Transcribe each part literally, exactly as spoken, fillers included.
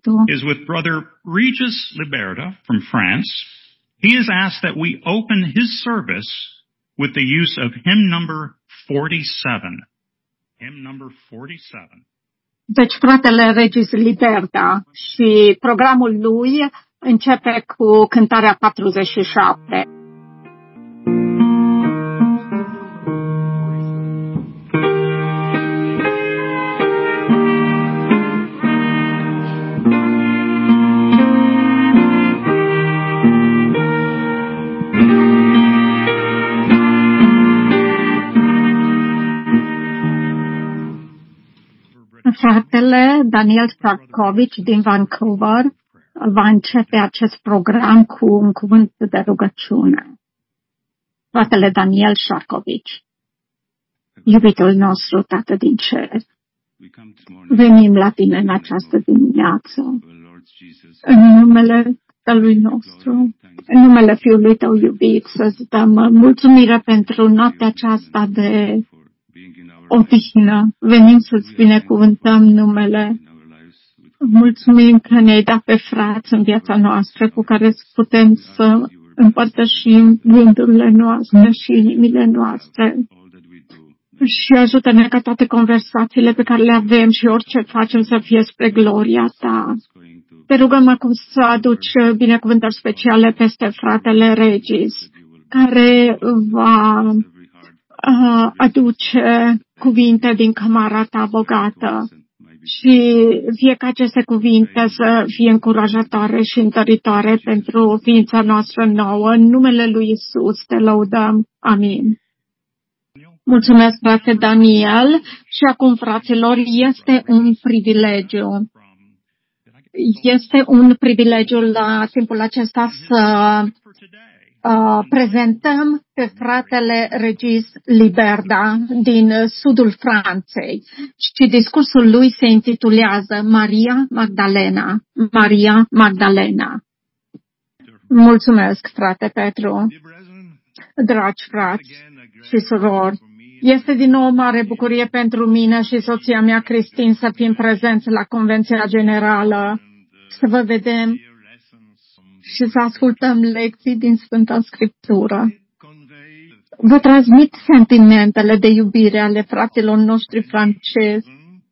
cuvântul is with Brother Regis Liberta from France. He has asked that we open his service with the use of hymn number forty-seven. Hymn number forty-seven. Deci fratele Regis Liberta și programul lui începe cu cântarea patruzeci și șapte. Fratele Daniel Sarkovic din Vancouver va începe acest program cu un cuvânt de rugăciune. Fratele Daniel Sarkovic, iubitul nostru, Tată din cer, venim la tine în această dimineață, în numele Tatălui nostru, în numele Fiului tău iubit, să-ți dăm mulțumire pentru noaptea aceasta de odihnă. Venim să-ți binecuvântăm numele. Mulțumim că ne-ai dat pe frați în viața noastră cu care putem să împărtășim gândurile noastre și inimile noastre. Și ajută-ne ca toate conversațiile pe care le avem și orice facem să fie spre gloria ta. Te rugăm acum să aduci binecuvântări speciale peste fratele Regis, care va uh, aduce cuvinte din camara ta bogată și fie ca aceste cuvinte să fie încurajatoare și întăritoare pentru ființa noastră nouă. În numele lui Iisus te lăudăm. Amin. Mulțumesc, frate Daniel. Și acum, fraților, este un privilegiu. Este un privilegiu la timpul acesta să Uh, prezentăm pe fratele Regis Liberta din sudul Franței și discursul lui se intitulează Maria Magdalena. Maria Magdalena. Mulțumesc, frate Petru. Dragi frați și surori, este din nou o mare bucurie pentru mine și soția mea, Cristin, să fim prezenți la Convenția Generală, să vă vedem și să ascultăm lecții din Sfânta Scriptură. Vă transmit sentimentele de iubire ale fraților noștri francezi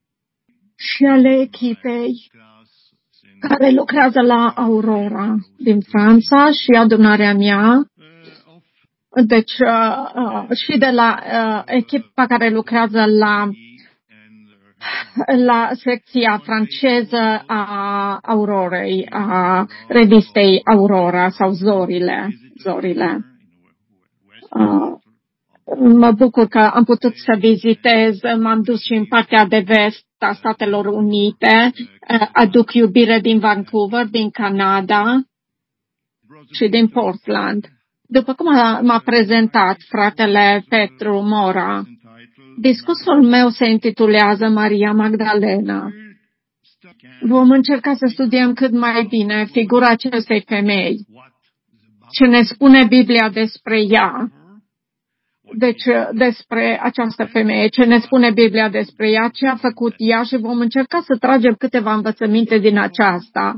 și ale echipei care lucrează la Aurora din Franța și adunarea mea, deci uh, și de la uh, echipa care lucrează la la secția franceză a Aurorei, a revistei Aurora sau Zorile. Zorile. Uh, mă bucur că am putut să vizitez, m-am dus și în partea de vest a Statelor Unite, uh, aduc iubire din Vancouver, din Canada și din Portland. După cum m-a prezentat fratele Petru Mora, discursul meu se intitulează Maria Magdalena. Vom încerca să studiem cât mai bine figura acestei femei. Ce ne spune Biblia despre ea? Deci, despre această femeie. Ce ne spune Biblia despre ea? Ce a făcut ea? Și vom încerca să tragem câteva învățăminte din aceasta.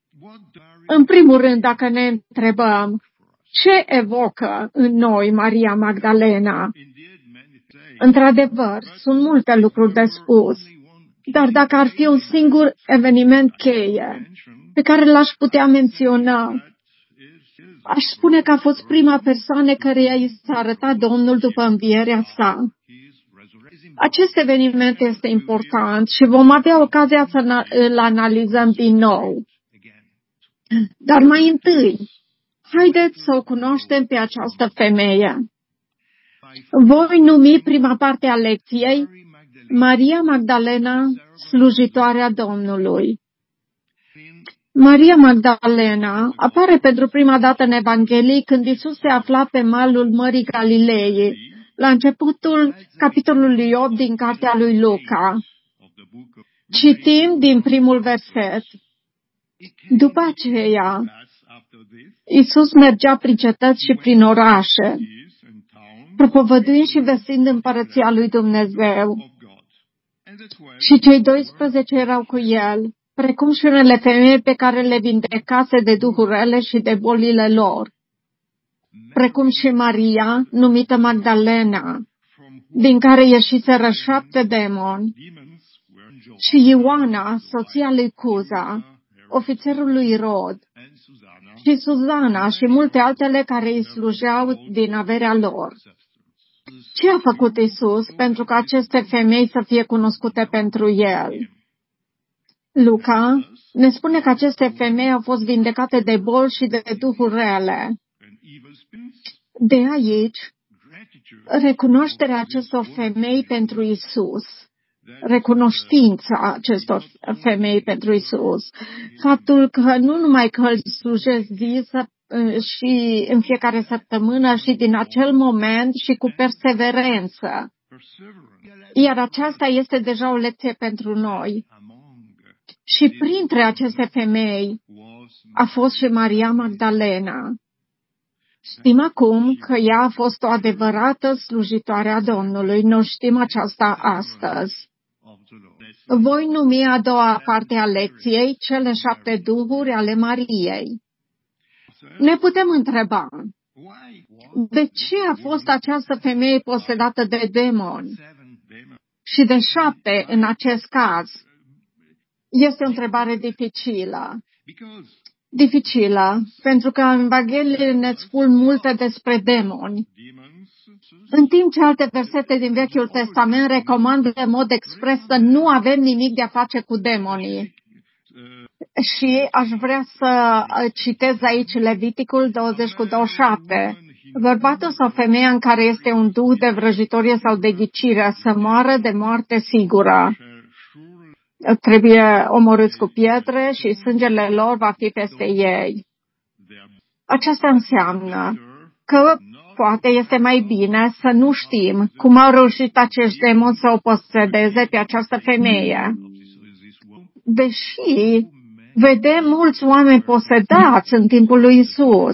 În primul rând, dacă ne întrebăm, ce evocă în noi Maria Magdalena? Într-adevăr, sunt multe lucruri de spus, dar dacă ar fi un singur eveniment cheie pe care l-aș putea menționa, aș spune că a fost prima persoană căreia i s-a arătat Domnul după învierea sa. Acest eveniment este important și vom avea ocazia să îl analizăm din nou. Dar mai întâi, haideți să o cunoaștem pe această femeie. Voi numi prima parte a lecției Maria Magdalena, slujitoarea Domnului. Maria Magdalena apare pentru prima dată în Evanghelie când Iisus se afla pe malul Mării Galilei, la începutul capitolului opt din cartea lui Luca. Citim din primul verset. După aceea, Iisus mergea prin cetăți și prin orașe, propovăduind și vestind împărăția lui Dumnezeu. Și cei doisprezece erau cu el, precum și unele femei pe care le vindecase de duhuri rele și de bolile lor, precum și Maria, numită Magdalena, din care ieșiseră șapte demoni, și Ioana, soția lui Cuza, ofițerul lui Irod, și Suzana și multe altele care îi slujeau din averea lor. Ce a făcut Iisus pentru ca aceste femei să fie cunoscute pentru El? Luca ne spune că aceste femei au fost vindecate de boli și de duhuri rele. De aici, recunoașterea acestor femei pentru Iisus, recunoștința acestor femei pentru Iisus, faptul că nu numai că îl slujesc zi și în fiecare săptămână și din acel moment și cu perseverență. Iar aceasta este deja o lecție pentru noi. Și printre aceste femei a fost și Maria Magdalena. Știm acum că ea a fost o adevărată slujitoare a Domnului. Noi știm aceasta astăzi. Voi numi a doua parte a lecției cele șapte duhuri ale Mariei. Ne putem întreba, de ce a fost această femeie posedată de demoni? Și de șapte în acest caz. Este o întrebare dificilă. Dificilă, pentru că în Evanghelie ne spun multe despre demoni, în timp ce alte versete din Vechiul Testament recomandă în mod expres să nu avem nimic de a face cu demonii. Și aș vrea să citez aici Leviticul douăzeci cu douăzeci și șapte. Bărbatul sau femeia în care este un duh de vrăjitorie sau de ghicire să moară de moarte sigură. Trebuie omorâți cu pietre și sângele lor va fi peste ei. Aceasta înseamnă că poate este mai bine să nu știm cum au reușit acești demoni să o posedeze pe această femeie. Deși vedem mulți oameni posedați în timpul lui Isus.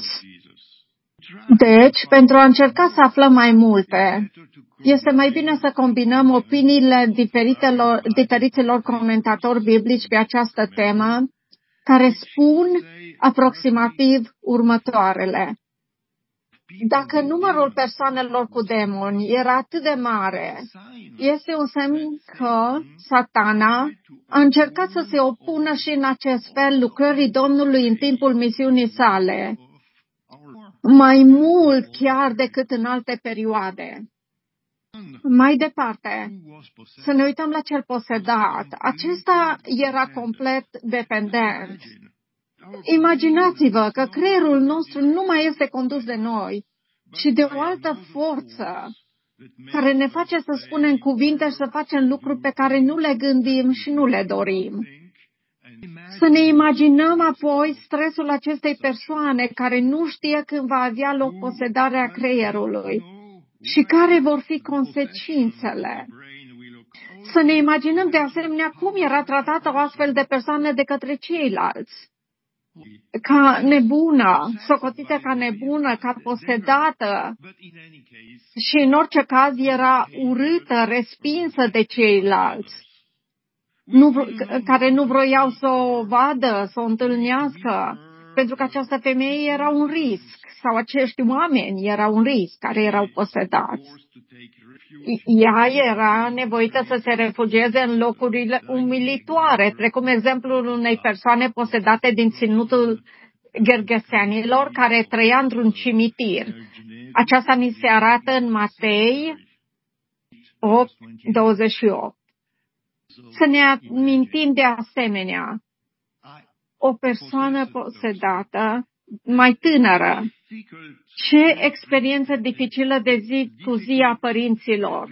Deci, pentru a încerca să aflăm mai multe, este mai bine să combinăm opiniile diferitelor, diferiților comentatori biblici pe această temă, care spun aproximativ următoarele. Dacă numărul persoanelor cu demoni era atât de mare, este un semn că Satana a încercat să se opună și în acest fel lucrării Domnului în timpul misiunii sale, mai mult chiar decât în alte perioade. Mai departe, să ne uităm la cel posedat. Acesta era complet dependent. Imaginați-vă că creierul nostru nu mai este condus de noi, ci de o altă forță care ne face să spunem cuvinte și să facem lucruri pe care nu le gândim și nu le dorim. Să ne imaginăm apoi stresul acestei persoane care nu știe când va avea loc posedarea creierului și care vor fi consecințele. Să ne imaginăm de asemenea cum era tratată o astfel de persoană de către ceilalți. Ca nebună, socotită ca nebună, ca posedată și în orice caz era urâtă, respinsă de ceilalți, nu, care nu vroiau să o vadă, să o întâlnească, pentru că această femeie era un risc, sau acești oameni erau un risc, care erau posedați. Ea era nevoită să se refugieze în locurile umilitoare, precum exemplul unei persoane posedate din ținutul Gergesenilor, care trăia într-un cimitir. Aceasta ni se arată în Matei opt, douăzeci și opt. Să ne amintim de asemenea, o persoană posedată, mai tânără, ce experiență dificilă de zi cu zi a părinților,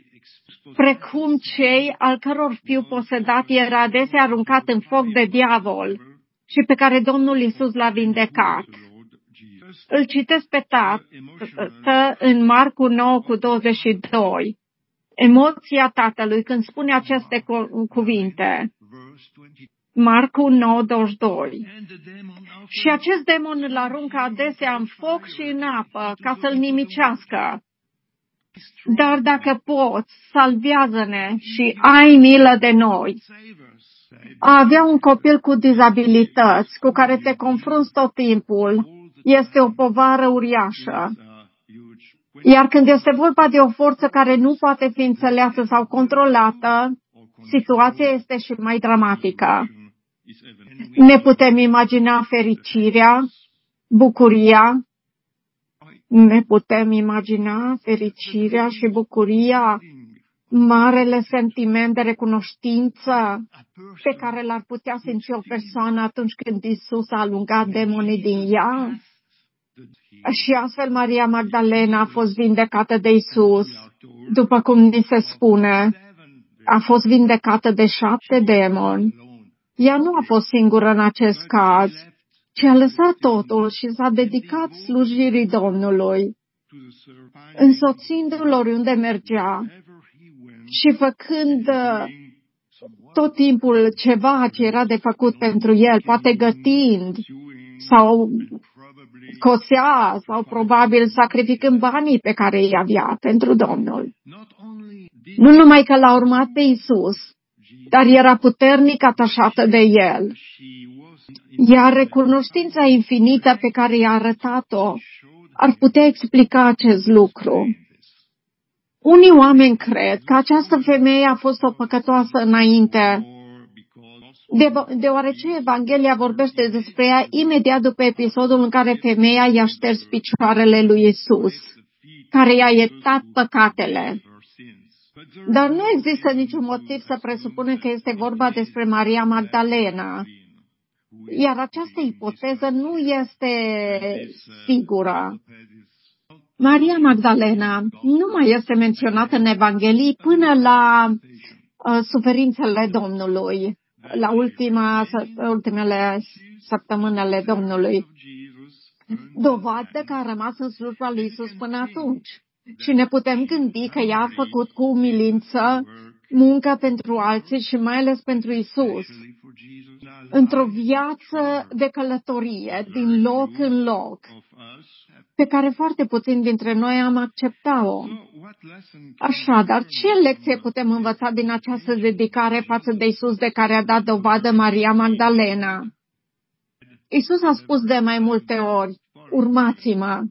precum cei al căror fiu posedat era adesea aruncat în foc de diavol și pe care Domnul Iisus l-a vindecat. Îl citesc pe tată în Marcu nouă cu douăzeci și doi. Emoția tatălui când spune aceste cuvinte. Marcu nouă, douăzeci și doi. Și acest demon îl aruncă adesea în foc și în apă ca să-l nimicească. Dar dacă poți, salvează-ne și ai milă de noi. A avea un copil cu dizabilități, cu care te confrunți tot timpul, este o povară uriașă. Iar când este vorba de o forță care nu poate fi înțeleasă sau controlată, situația este și mai dramatică. Ne putem imagina fericirea, bucuria, ne putem imagina fericirea și bucuria, marele sentiment de recunoștință pe care l-ar putea simți o persoană atunci când Iisus a alungat demonii din ea. Și astfel Maria Magdalena a fost vindecată de Iisus, după cum ni se spune, a fost vindecată de șapte demoni. Ea nu a fost singură în acest caz, ci a lăsat totul și s-a dedicat slujirii Domnului, însoțindu-l oriunde mergea și făcând tot timpul ceva ce era de făcut pentru el, poate gătind sau cosea sau probabil sacrificând banii pe care îi avea pentru Domnul. Nu numai că l-a urmat pe Iisus, dar era puternic atașată de el. Iar recunoștința infinită pe care i-a arătat-o ar putea explica acest lucru. Unii oameni cred că această femeie a fost o păcătoasă înainte, de, deoarece Evanghelia vorbește despre ea imediat după episodul în care femeia i-a șters picioarele lui Iisus, care i-a iertat păcatele. Dar nu există niciun motiv să presupunem că este vorba despre Maria Magdalena, iar această ipoteză nu este sigură. Maria Magdalena nu mai este menționată în Evanghelii până la uh, suferințele Domnului, la ultima, ultimele săptămânile Domnului. Dovadă că a rămas în slujba lui Iisus până atunci. Și ne putem gândi că ea a făcut cu umilință muncă pentru alții și mai ales pentru Iisus, într-o viață de călătorie, din loc în loc, pe care foarte puțini dintre noi am acceptat-o. Așadar, ce lecție putem învăța din această dedicare față de Iisus de care a dat dovadă Maria Magdalena? Iisus a spus de mai multe ori, urmați-mă,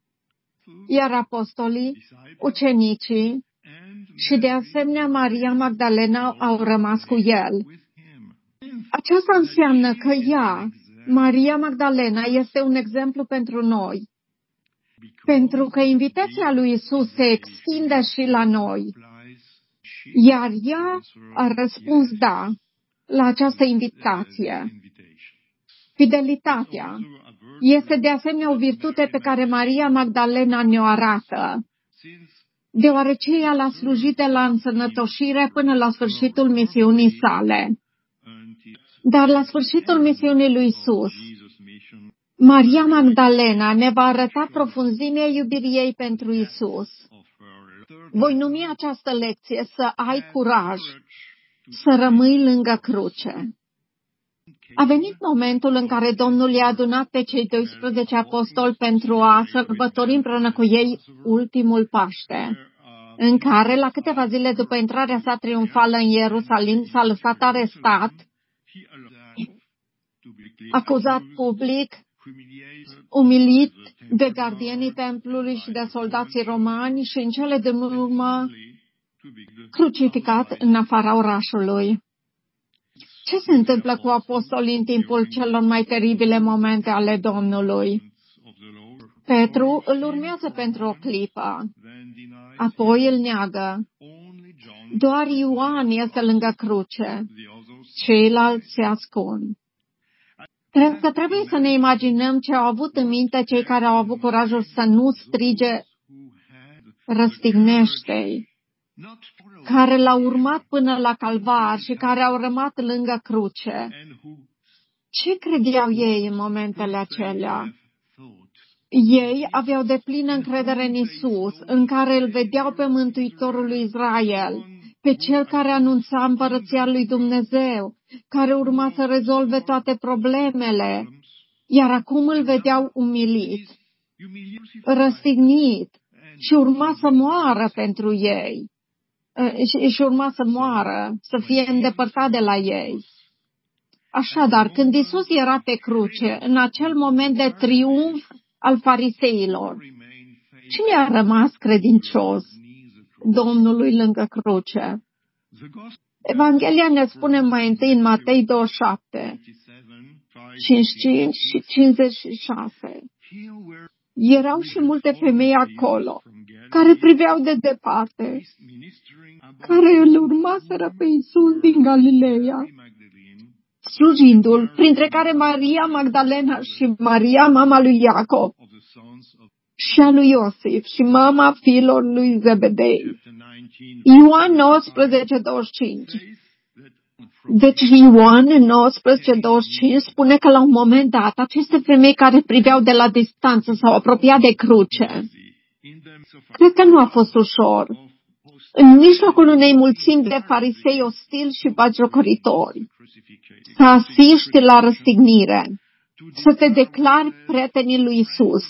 iar apostolii, ucenicii și de asemenea Maria Magdalena au rămas cu el. Aceasta înseamnă că ea, Maria Magdalena, este un exemplu pentru noi, pentru că invitația lui Iisus se extinde și la noi, iar ea a răspuns da la această invitație. Fidelitatea este de asemenea o virtute pe care Maria Magdalena ne-o arată, deoarece ea l-a slujit de la însănătoșire până la sfârșitul misiunii sale. Dar la sfârșitul misiunii lui Iisus, Maria Magdalena ne va arăta profunzimea iubirii ei pentru Iisus. Voi numi această lecție să ai curaj, să rămâi lângă cruce. A venit momentul în care Domnul i-a adunat pe cei doisprezece apostoli pentru a sărbători împreună cu ei ultimul Paște, în care, la câteva zile după intrarea sa triumfală în Ierusalim, s-a lăsat arestat, acuzat public, umilit de gardienii templului și de soldații romani și, în cele din urmă, crucificat în afara orașului. Ce se întâmplă cu apostolii în timpul celor mai teribile momente ale Domnului? Petru îl urmează pentru o clipă, apoi îl neagă. Doar Ioan este lângă cruce, ceilalți se ascund. Cred că trebuie să ne imaginăm ce au avut în minte cei care au avut curajul să nu strige răstignește-i, care l-au urmat până la calvar și care au rămas lângă cruce. Ce credeau ei în momentele acelea? Ei aveau deplină încredere în Isus, în care îl vedeau pe Mântuitorul lui Israel, pe Cel care anunța împărăția lui Dumnezeu, care urma să rezolve toate problemele, iar acum îl vedeau umilit, răstignit și urma să moară pentru ei. Și urma să moară, să fie îndepărtat de la ei. Așadar, când Iisus era pe cruce, în acel moment de triumf al fariseilor, cine a rămas credincios Domnului lângă cruce? Evanghelia ne spune mai întâi în Matei douăzeci și șapte, cincizeci și cinci și cincizeci și șase. Erau și multe femei acolo, care priveau de departe, care îl urmaseră pe Iisus din Galileea, slujindu-l, printre care Maria Magdalena și Maria, mama lui Iacov, și a lui Iosif, și mama fiilor lui Zebedei. Ioan nouăsprezece, douăzeci și cinci. Deci Ioan nouăsprezece, douăzeci și cinci spune că la un moment dat aceste femei care priveau de la distanță s-au apropiat de cruce. Cred că nu a fost ușor. În mijlocul unei mulțimi de farisei ostili și batjocoritori, să asiști la răstignire, să te declari prietenii lui Isus.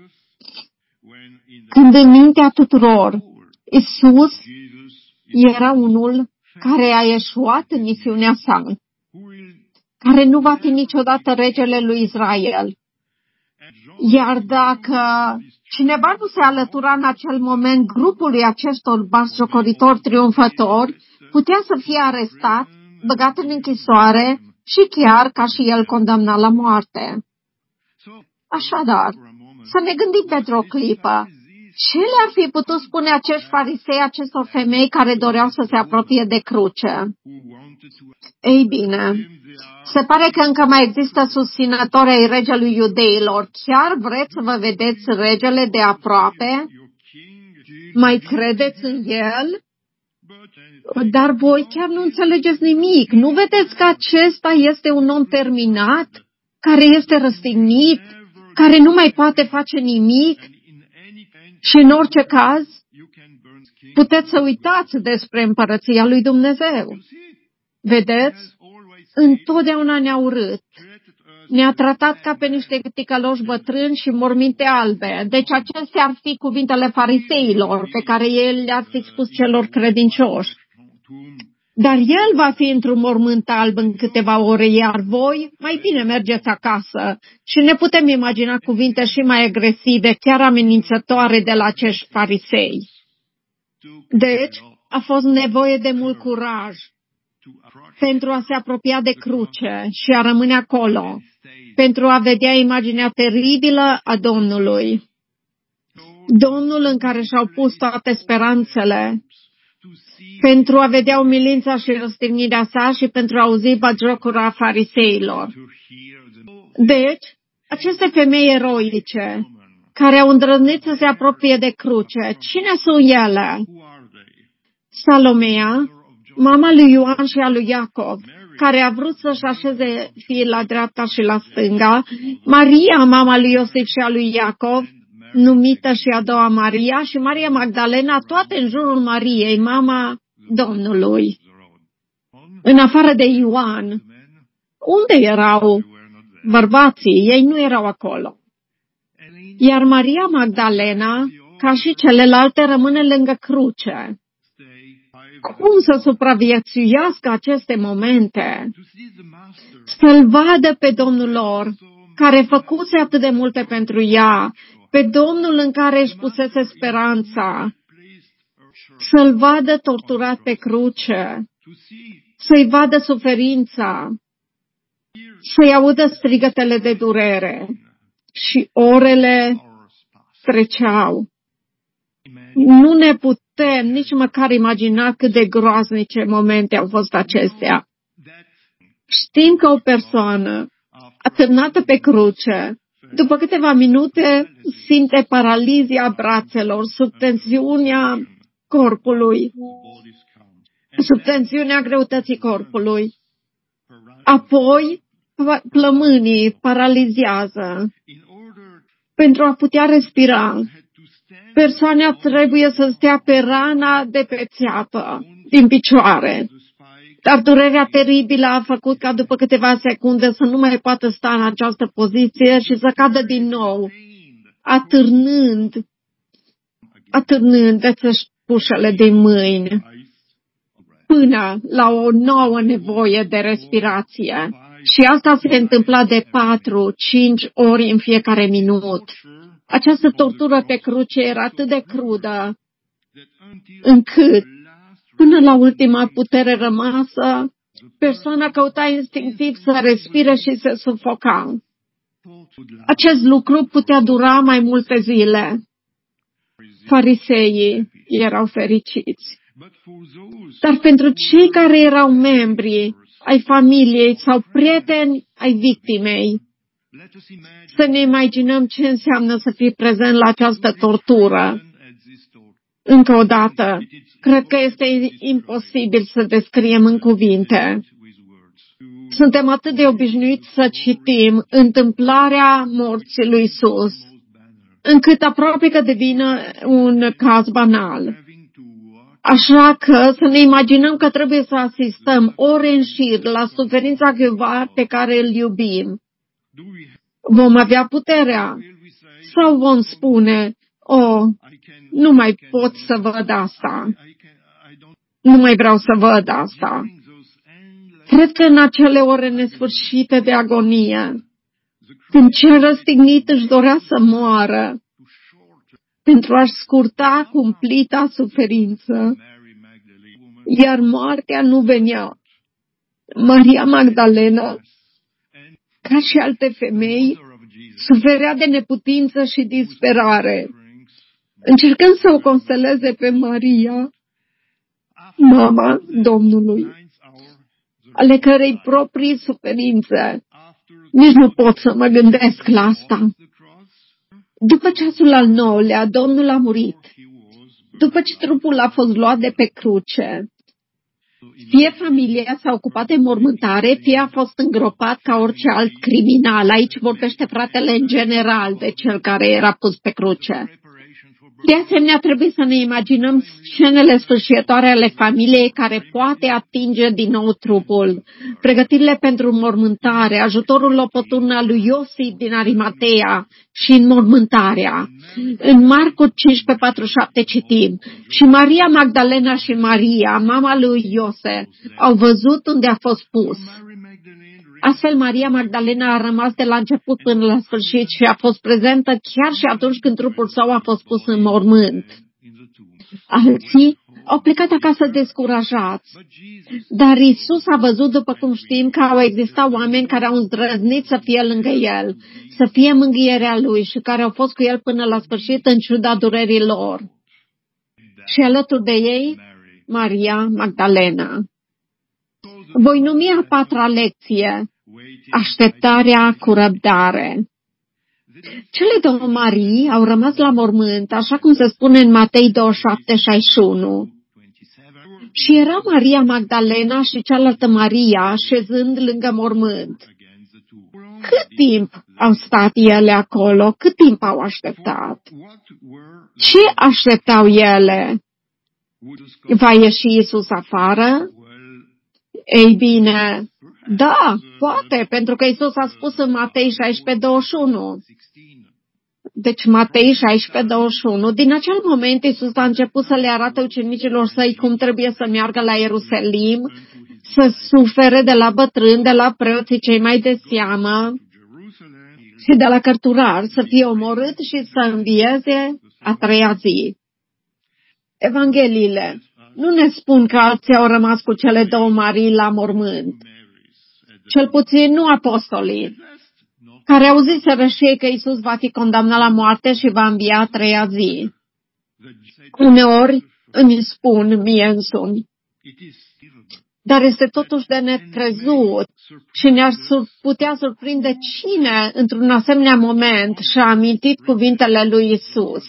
Când în mintea tuturor, Isus era unul care a ieșuat în misiunea sa, care nu va fi niciodată regele lui Israel. Iar dacă cineva nu se alătura în acel moment grupului acestor batjocoritori triumfători, putea să fie arestat, băgat în închisoare și chiar ca și el condamnat la moarte. Așadar, să ne gândim pentru o clipă. Ce le-ar fi putut spune acești farisei acestor femei care doreau să se apropie de cruce? Ei bine, se pare că încă mai există susținători ai regelui iudeilor. Chiar vreți să vă vedeți regele de aproape? Mai credeți în el? Dar voi chiar nu înțelegeți nimic. Nu vedeți că acesta este un om terminat, care este răstignit, care nu mai poate face nimic? Și în orice caz, puteți să uitați despre împărăția lui Dumnezeu. Vedeți? Întotdeauna ne-a urât. Ne-a tratat ca pe niște ticăloși bătrâni și morminte albe. Deci acestea ar fi cuvintele fariseilor pe care el le-ar fi spus celor credincioși. Dar el va fi într-un mormânt alb în câteva ore, iar voi mai bine mergeți acasă. Și ne putem imagina cuvinte și mai agresive, chiar amenințătoare de la acești farisei. Deci, a fost nevoie de mult curaj pentru a se apropia de cruce și a rămâne acolo, pentru a vedea imaginea teribilă a Domnului. Domnul în care și-au pus toate speranțele, pentru a vedea umilința și răstignirea sa și pentru a auzi batjocura fariseilor. Deci, aceste femei eroice, care au îndrăznit să se apropie de cruce, cine sunt ele? Salomea, mama lui Ioan și a lui Iacov, care a vrut să-și așeze fiii la dreapta și la stânga, Maria, mama lui Iosif și a lui Iacov, numită și a doua Maria, și Maria Magdalena, toate în jurul Mariei, mama Domnului. În afară de Ioan, unde erau bărbații? Ei nu erau acolo. Iar Maria Magdalena, ca și celelalte, rămâne lângă cruce. Cum să supraviețuiască aceste momente? Să-L vadă pe Domnul lor, care făcuse atât de multe pentru ea, pe Domnul în care își pusese speranța, să-L vadă torturat pe cruce, să-i vadă suferința, să-i audă strigătele de durere. Și orele treceau. Nu ne putem nici măcar imagina cât de groaznice momente au fost acestea. Știm că o persoană atârnată pe cruce, după câteva minute, simte paralizia brațelor, sub tensiunea corpului, sub tensiunea greutății corpului. Apoi, plămânii paralizează. Pentru a putea respira, persoana trebuie să stea pe rana de pe țeapă, din picioare. Dar durerea teribilă a făcut ca după câteva secunde să nu mai poată sta în această poziție și să cadă din nou, atârnând, atârnând de țășpușele din mâini, până la o nouă nevoie de respirație. Și asta se întâmpla de patru, cinci ori în fiecare minut. Această tortură pe cruce era atât de crudă, încât, până la ultima putere rămasă, persoana căuta instinctiv să respire și se sufoca. Acest lucru putea dura mai multe zile. Fariseii erau fericiți. Dar pentru cei care erau membri ai familiei sau prieteni ai victimei, să ne imaginăm ce înseamnă să fii prezent la această tortură. Încă o dată, cred că este imposibil să descriem în cuvinte. Suntem atât de obișnuiți să citim întâmplarea morții lui Iisus, încât aproape că devine un caz banal. Așa că să ne imaginăm că trebuie să asistăm ore în șir la suferința cuiva pe care îl iubim. Vom avea puterea? Sau vom spune, oh, nu mai pot să văd asta. Nu mai vreau să văd asta. Cred că în acele ore nesfârșite de agonie, când cel răstignit își dorea să moară, pentru a-și scurta cumplita suferință, iar moartea nu venea. Maria Magdalena, ca și alte femei, suferea de neputință și disperare, încercând să o consteleze pe Maria, mama Domnului, ale cărei proprii suferințe. Nici nu pot să mă gândesc la asta. După ceasul al nouălea, Domnul a murit. După ce trupul a fost luat de pe cruce, fie familia s-a ocupat de mormântare, fie a fost îngropat ca orice alt criminal. Aici vorbește fratele în general de cel care era pus pe cruce. De asemenea, trebuie să ne imaginăm scenele sfârșitoare ale familiei care poate atinge din nou trupul, pregătirile pentru mormântare, ajutorul oportun al lui Iosif din Arimatea și înmormântarea. În Marcu cincisprezece patruzeci și șapte citim, și Maria Magdalena și Maria, mama lui Iosef, au văzut unde a fost pus. Astfel, Maria Magdalena a rămas de la început până la sfârșit și a fost prezentă chiar și atunci când trupul său a fost pus în mormânt. Alții au plecat acasă descurajați, dar Iisus a văzut, după cum știm, că au existat oameni care au îndrăznit să fie lângă El, să fie mângâierea Lui și care au fost cu El până la sfârșit în ciuda durerii lor. Și alături de ei, Maria Magdalena. Voi numi a patra lecție, așteptarea cu răbdare. Cele două Marii au rămas la mormânt, așa cum se spune în Matei douăzeci și șapte șaizeci și unu. Și era Maria Magdalena și cealaltă Maria șezând lângă mormânt. Cât timp au stat ele acolo? Cât timp au așteptat? Ce așteptau ele? Va ieși Iisus afară? Ei bine, da, poate, pentru că Iisus a spus în Matei șaisprezece douăzeci și unu. Deci Matei șaisprezece douăzeci și unu, din acel moment Iisus a început să le arate ucenicilor săi cum trebuie să meargă la Ierusalim, să sufere de la bătrâni, de la preoții cei mai de seamă și de la cărturari, să fie omorât și să învieze a treia zi. Evangheliile nu ne spun că alții au rămas cu cele două Marii la mormânt. Cel puțin nu apostolii, care auziseră și ei că Iisus va fi condamnat la moarte și va învia a treia zi. Uneori îmi spun mie însumi, dar este totuși de necrezut și ne-ar putea surprinde cine, într-un asemenea moment, și-a amintit cuvintele lui Iisus.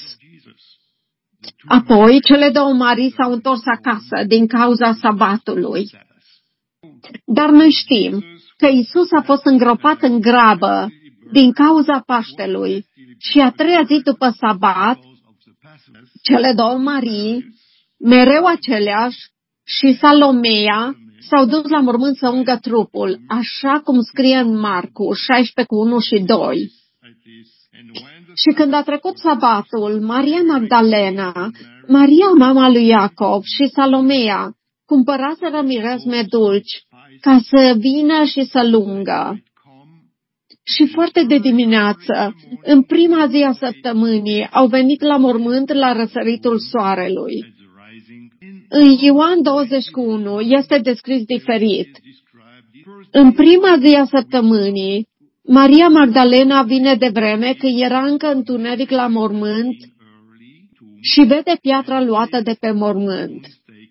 Apoi, cele două Marii s-au întors acasă din cauza sabatului. Dar noi știm că Iisus a fost îngropat în grabă din cauza Paștelui și a treia zi după sabat, cele două Marii, mereu aceleași, și Salomea s-au dus la mormânt să ungă trupul, așa cum scrie în Marcu șaisprezece cu unu și doi. Și când a trecut sabatul, Maria Magdalena, Maria mama lui Iacov și Salomea cumpăraseră mirezme dulci ca să vină și să lungă. Și foarte de dimineață, în prima zi a săptămânii, au venit la mormânt la răsăritul soarelui. În Ioan douăzeci cu unu este descris diferit. În prima zi a săptămânii, Maria Magdalena vine de vreme când era încă întuneric la mormânt și vede piatra luată de pe mormânt.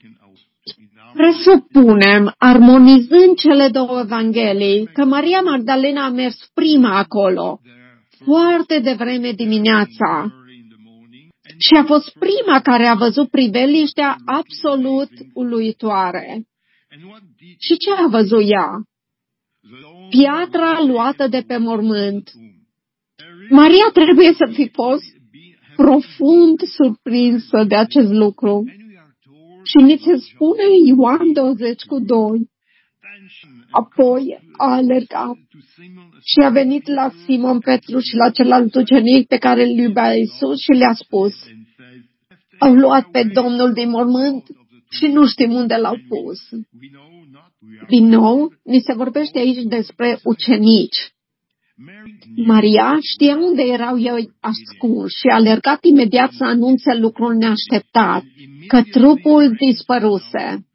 Presupunem, armonizând cele două evanghelii, că Maria Magdalena a mers prima acolo, foarte devreme dimineața, și a fost prima care a văzut priveliștea absolut uluitoare. Și ce a văzut ea? Piatra luată de pe mormânt. Maria trebuie să fi fost profund surprinsă de acest lucru. Și ni se spune în Ioan douăzeci cu doi. Apoi a alergat și a venit la Simon Petru și la celălalt ucenic pe care îl iubea Iisus și le-a spus: au luat pe Domnul din mormânt și nu știm unde l-au pus. Din nou, ni se vorbește aici despre ucenici. Maria știa unde erau ei ascunși și a alergat imediat să anunțe lucrul neașteptat, că trupul dispăruse.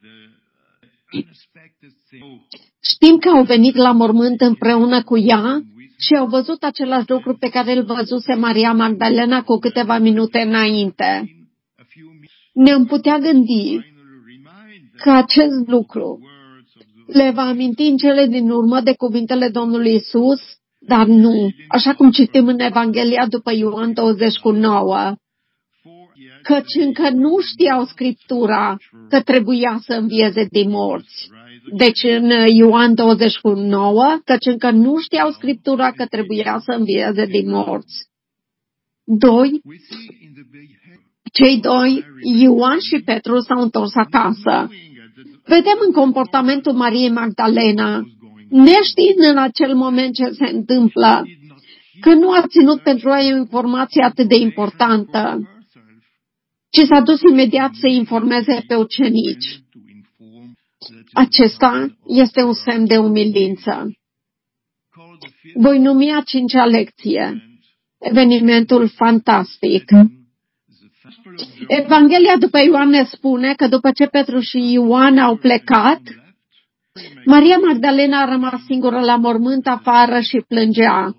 Știm că au venit la mormânt împreună cu ea și au văzut același lucru pe care îl văzuse Maria Magdalena cu câteva minute înainte. Ne-am putea gândi că acest lucru le va aminti în cele din urmă de cuvintele Domnului Iisus, dar nu, așa cum citim în Evanghelia după Ioan douăzeci cu nouă, căci încă nu știau Scriptura că trebuia să învieze din morți. Deci în Ioan douăzeci cu nouă, căci încă nu știau Scriptura că trebuia să învieze din morți. Doi, cei doi, Ioan și Petru, s-au întors acasă. Vedem în comportamentul Mariei Magdalena, neștiind în acel moment ce se întâmplă, că nu a ținut pentru ea o informație atât de importantă, ci s-a dus imediat să informeze pe ucenici. Acesta este un semn de umilință. Voi numi a cincea lecție, evenimentul fantastic. Evanghelia după Ioan ne spune că după ce Petru și Ioan au plecat, Maria Magdalena a rămas singură la mormânt afară și plângea.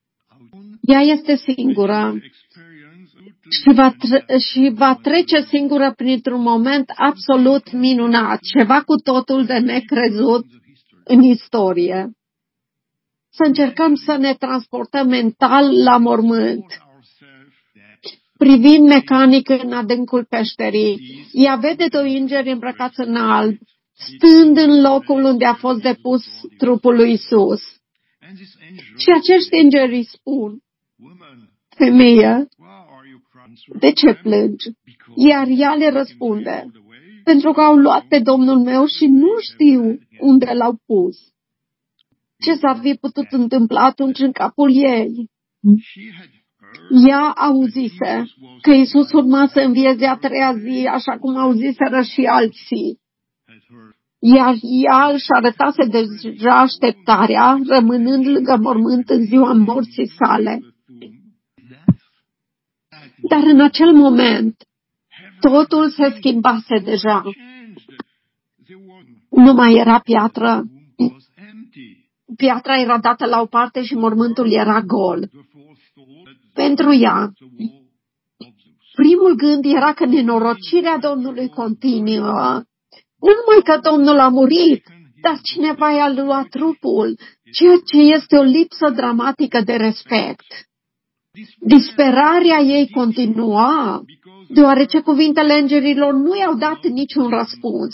Ea este singură și va, tre- și va trece singură printr-un moment absolut minunat, ceva cu totul de necrezut în istorie. Să încercăm să ne transportăm mental la mormânt. Privind mecanic în adâncul peșterii, ea vede doi îngeri îmbrăcați în alb, stând în locul unde a fost depus trupul lui Isus. Și acești îngeri îi spun: femeie, de ce plângi? Iar ea le răspunde: pentru că au luat pe Domnul meu și nu știu unde l-au pus. Ce s-ar fi putut întâmpla atunci în capul ei? Ea auzise că Iisus urma să învieze a treia zi, așa cum auziseră și alții. Iar ea își arătase deja așteptarea, rămânând lângă mormânt în ziua morții sale. Dar în acel moment, totul se schimbase deja. Nu mai era piatră. Piatra era dată la o parte și mormântul era gol. Pentru ea, primul gând era că nenorocirea Domnului continuă. Nu numai că Domnul a murit, dar cineva i-a luat trupul, ceea ce este o lipsă dramatică de respect. Disperarea ei continua, deoarece cuvintele îngerilor nu i-au dat niciun răspuns.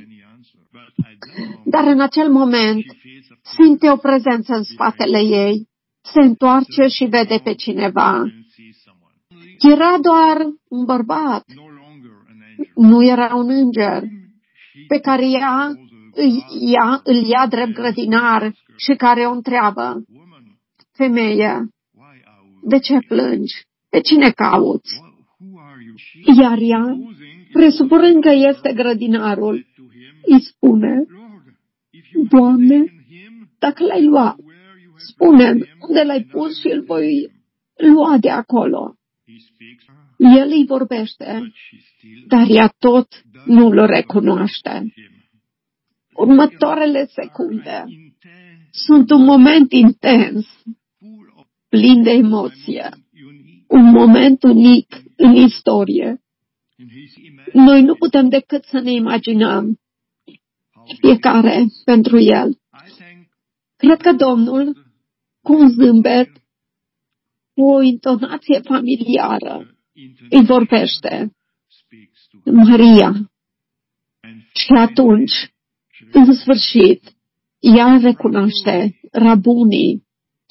Dar în acel moment simte o prezență în spatele ei, se întoarce și vede pe cineva. Era doar un bărbat, nu era un înger, pe care ea, ea îl ia drept grădinar și care o întreabă: femeie, de ce plângi? Pe cine cauți? Iar ea, presupunând că este grădinarul, îi spune: Doamne, dacă l-ai luat, spune-mi unde l-ai pus și îl voi lua de acolo. El îi vorbește, dar ea tot nu îl recunoaște. Următoarele secunde sunt un moment intens, plin de emoție, un moment unic în istorie. Noi nu putem decât să ne imaginăm fiecare pentru el. Cred că Domnul, cu un zâmbet, cu o intonație familiară, îi vorbește. Maria. Și atunci, în sfârșit, ea recunoaște Rabunii.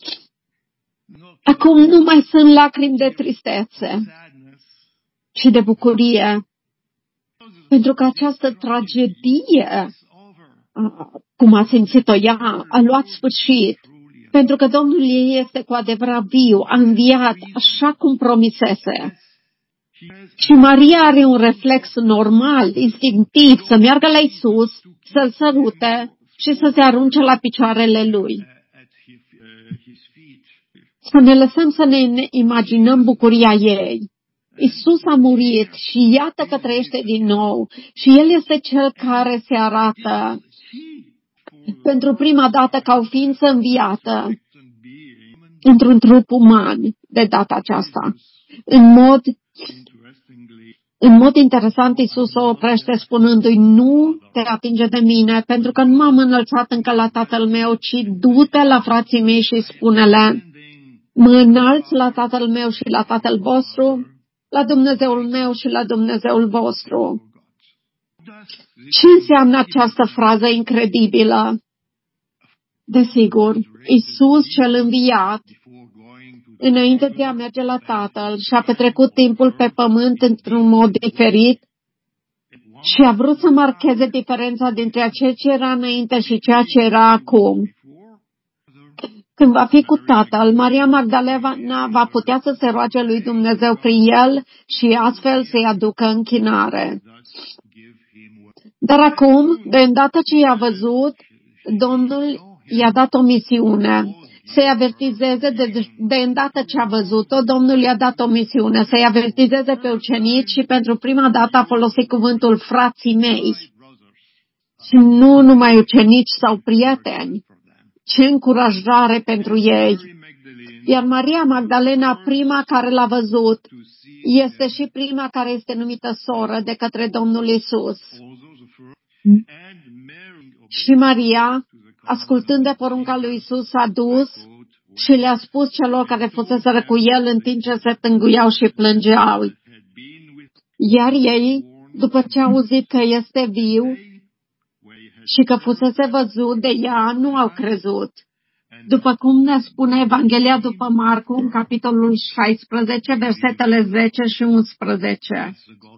Acum nu mai sunt lacrimi de tristețe, ci de bucurie, pentru că această tragedie, cum a simțit-o ea, a luat sfârșit, pentru că Domnul ei este cu adevărat viu, a înviat așa cum promisese. Și Maria are un reflex normal, instinctiv, să meargă la Iisus, să-L sărute și să se arunce la picioarele Lui. Să ne lăsăm să ne imaginăm bucuria ei. Iisus a murit și iată că trăiește din nou și El este Cel care se arată pentru prima dată ca o ființă înviată într-un trup uman de data aceasta. În mod, în mod interesant, Iisus o oprește spunându-i, nu te atinge de mine, pentru că nu m-am înălțat încă la Tatăl meu, ci du-te la frații mei și spune-le, mă înălț la Tatăl meu și la Tatăl vostru, la Dumnezeul meu și la Dumnezeul vostru. Ce înseamnă această frază incredibilă? Desigur, Iisus cel înviat, înainte de a merge la Tatăl, și-a petrecut timpul pe pământ într-un mod diferit și a vrut să marcheze diferența dintre ceea ce era înainte și ceea ce era acum. Când va fi cu Tatăl, Maria Magdalena va putea să se roage lui Dumnezeu prin el și astfel să-i aducă închinare. Dar acum, de îndată ce i-a văzut, Domnul i-a dat o misiune, să-i avertizeze, de, de îndată ce a văzut-o, Domnul i-a dat o misiune, să-i avertizeze pe ucenici și pentru prima dată a folosit cuvântul frații mei. Și nu numai ucenici sau prieteni, ce încurajare pentru ei. Iar Maria Magdalena, prima care l-a văzut, este și prima care este numită soră de către Domnul Iisus. Și Maria, ascultând de porunca lui Iisus, s-a dus și le-a spus celor care fuseseră cu el în timp ce se tânguiau și plângeau. Iar ei, după ce au auzit că este viu și că fusese văzut de ea, nu au crezut. După cum ne spune Evanghelia după Marcu, în capitolul șaisprezece, versetele zece și unsprezece.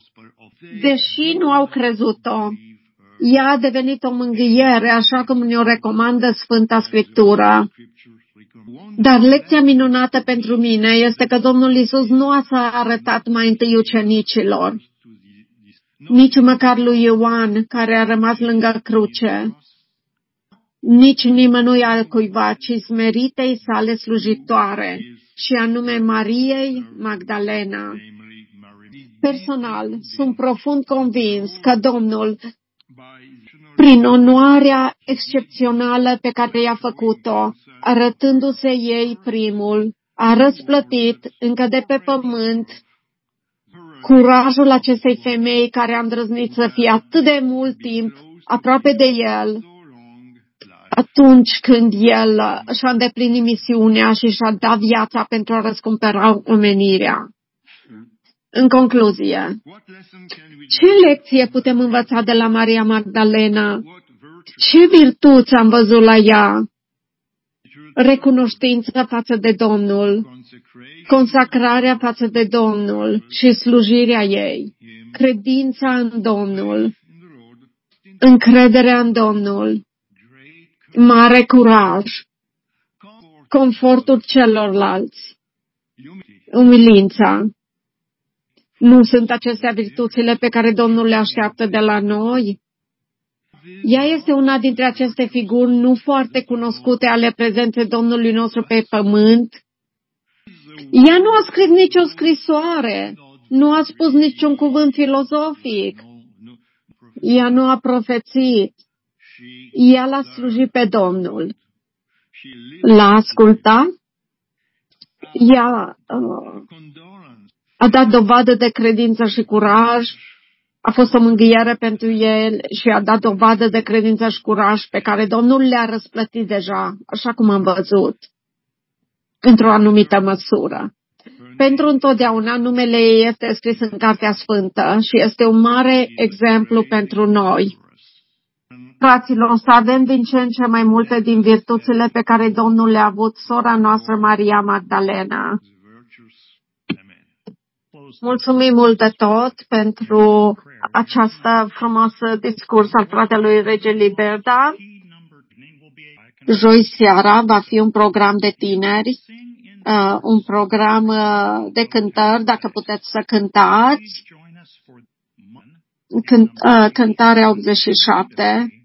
Deși nu au crezut-o, ea a devenit o mângâiere, așa cum ne-o recomandă Sfânta Scriptură. Dar lecția minunată pentru mine este că Domnul Iisus nu a s-a arătat mai întâi ucenicilor, nici măcar lui Ioan, care a rămas lângă cruce, nici nimănui altcuiva, ci smeritei sale slujitoare, și anume Mariei Magdalena. Personal, sunt profund convins că Domnul, prin onoarea excepțională pe care i-a făcut-o, arătându-se ei primul, a răsplătit încă de pe pământ curajul acestei femei care a îndrăznit să fie atât de mult timp aproape de el, atunci când el și-a îndeplinit misiunea și și-a dat viața pentru a răscumpăra omenirea. În concluzie, ce lecție putem învăța de la Maria Magdalena? Ce virtuți am văzut la ea? Recunoștință față de Domnul, consacrarea față de Domnul și slujirea ei, credința în Domnul, încrederea în Domnul, mare curaj, confortul celorlalți, umilința. Nu sunt acestea virtuțile pe care Domnul le așteaptă de la noi? Ea este una dintre aceste figuri nu foarte cunoscute ale prezenței Domnului nostru pe pământ. Ea nu a scris nicio scrisoare, nu a spus niciun cuvânt filozofic, ea nu a profețit, ea l-a slujit pe Domnul, l-a ascultat, ea uh, a dat dovadă de credință și curaj, a fost o mângâiere pentru el și a dat dovadă de credință și curaj pe care Domnul le-a răsplătit deja, așa cum am văzut, într-o anumită măsură. Pentru întotdeauna numele ei este scris în Cartea Sfântă și este un mare exemplu pentru noi. Fraților, să avem din ce în ce mai multe din virtuțile pe care Domnul le-a avut sora noastră Maria Magdalena. Mulțumim mult de tot pentru această frumoasă discurs al fratelui Rege Liberda. Joi seara va fi un program de tineri, uh, un program uh, de cântări, dacă puteți să cântați. Cânt, uh, cântarea optzeci și șapte.